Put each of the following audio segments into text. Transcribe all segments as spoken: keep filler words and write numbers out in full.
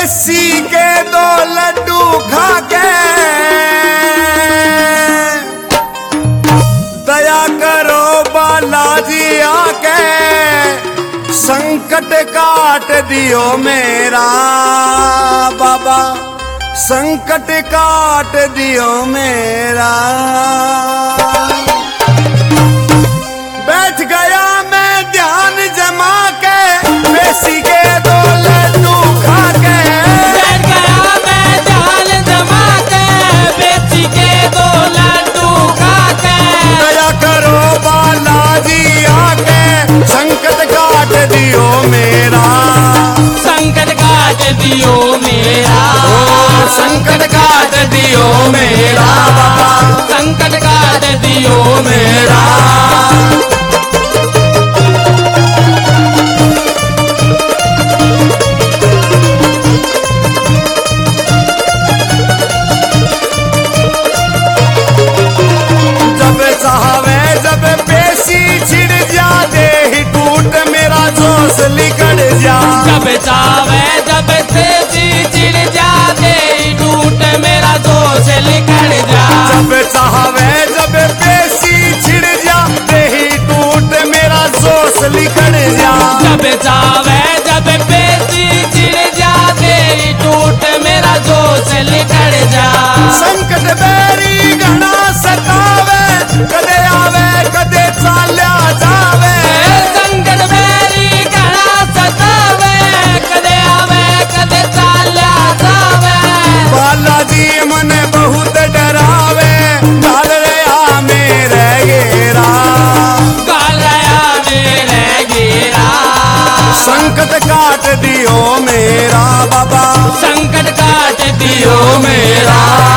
बेसी के दो लड्डू खा के दया करो बालाजी आके, संकट काट दियो मेरा बाबा, संकट काट दियो मेरा। बैठ गया मैं ध्यान जमा के, बेसी के दो लड्डू खा के। बैठ गया मैं ध्यान जमा के, बेसी के दो लड्डू खा के। दया करो बालाजी आके, संकट काट दियो मेरा, संकट काट दियो मेरा, ओ संकट काट दियो मेरा बाबा, संकट काट दियो मेरा। जब चाहवे जब पेशी छिड़ जा, दे ही टूट मेरा जोश लिकड़ जा। जब चावे जब तेजी चिड़ जाते, टूट मेरा जोश लिखड़ जा। जब चाहवे जब पेशी छिड़ जा, दे ही टूट मेरा जोश लिकड़ जा। जब चावे जब तेजी चिड़ जाते, टूट मेरा जोश लिखड़ जा। संकट बेरी घना सतावे, कदे आवे कदे चाल्या जावे। संकट मेरी घना सतावे, कदे आवे कदे चाल्या जावे। बालाजी मन बहुत डरावे, डाल रहा मेरे घेरा, काल रहा मेरे घेरा। संकट काट दियो मेरा बाबा, संकट काट दियो मेरा।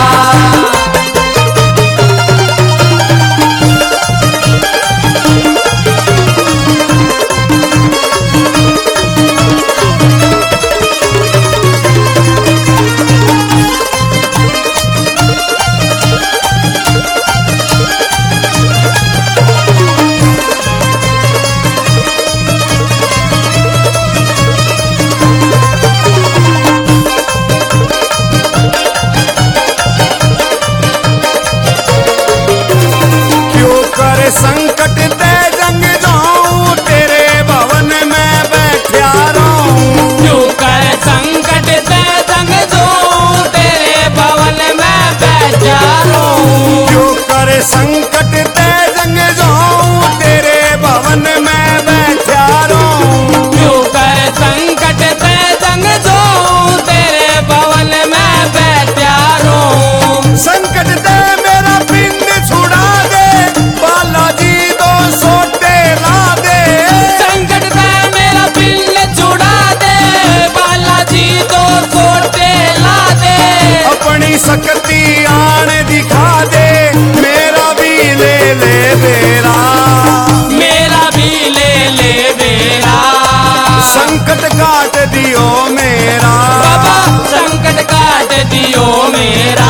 संकट ते जंग जाऊं, तेरे भवन में बैठा रहूं। क्यों कर संकट ते जंग जाऊं, तेरे भवन में बैठा रहूं। क्यों कर संकट ते जंग जाऊं, तेरे भवन में बैठा रहूं। क्यों कर संकट ते जंग जाऊं, तेरे भवन में बैठा रहूं। संकट ते मेरा पिंड छुड़ा दे, बालाजी दो सोटे ला दे। संकट ते मेरा पिंड छुड़ा दे, बालाजी दो सोटे ला दे। अपनी शक्ति आन दिखा दे, मेरा भी ले ले बेरा, मेरा भी ले ले बेरा। संकट काट दियो मेरा बाबा संकट काट दियो मेरा।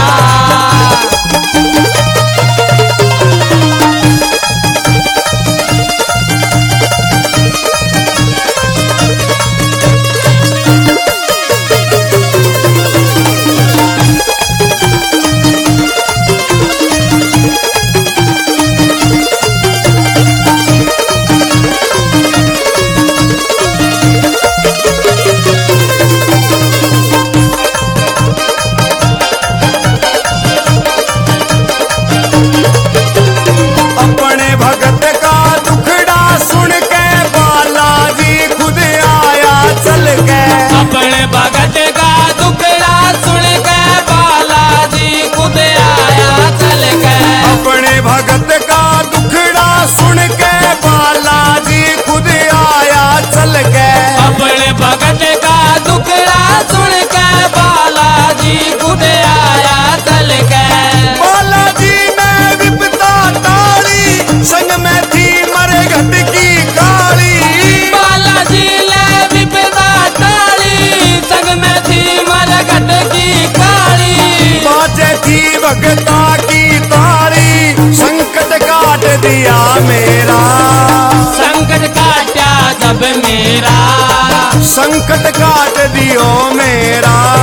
अपने भगत का दुखड़ा सुन के, बालाजी खुद आया चल के। अपने भगत का दुखड़ा सुन के, बालाजी खुद आया चल के। अपने भगत का दुखड़ा सुन के, बालाजी खुद आया चल के। अपने भगत का दुखड़ा सुन के, बालाजी खुद आया चल के। बालाजी ने विपता टाली, संग में थी मरे घट की काली। बालाजी ने विपदा टाली, संग में थी मरघट की काली। बाजे थी भगता की तारी, संकट काट दिया मेरा, संकट काटा जब मेरा। संकट काट दियो मेरा।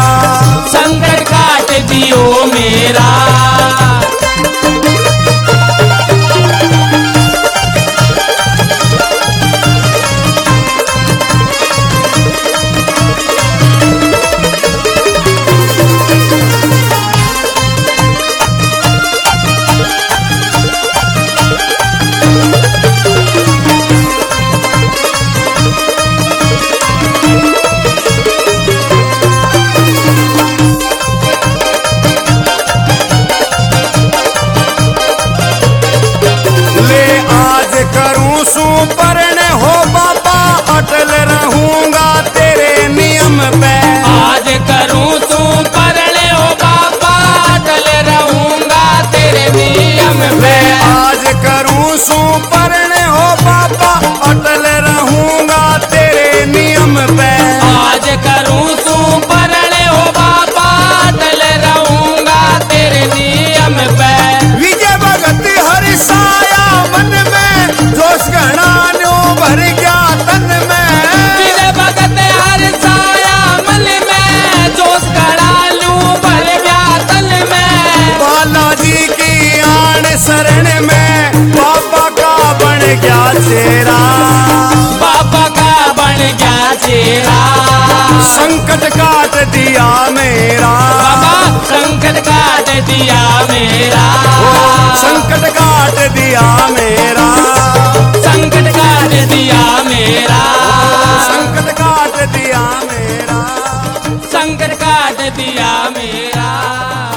सू परने हो बाबा, अटल रहूंगा तेरे नियम पे। आज करूं सू परने हो बाबा, अटल रहूंगा तेरे नियम पे। विजय भगत हरि साया मन में, जोश घना न्यू भर गया तन में। विजय भगत हरि साया मन में, जोश घना न्यू भर गया तन में। बालाजी की आन शरण में, बाबा का बन गया चेहरा, बाबा का बन गया चेहरा। संकट काट दिया मेरा, बाबा संकट काट दिया मेरा, संकट काट दिया मेरा, संकट काट दिया मेरा, संकट काट दिया मेरा, संकट काट दिया मेरा।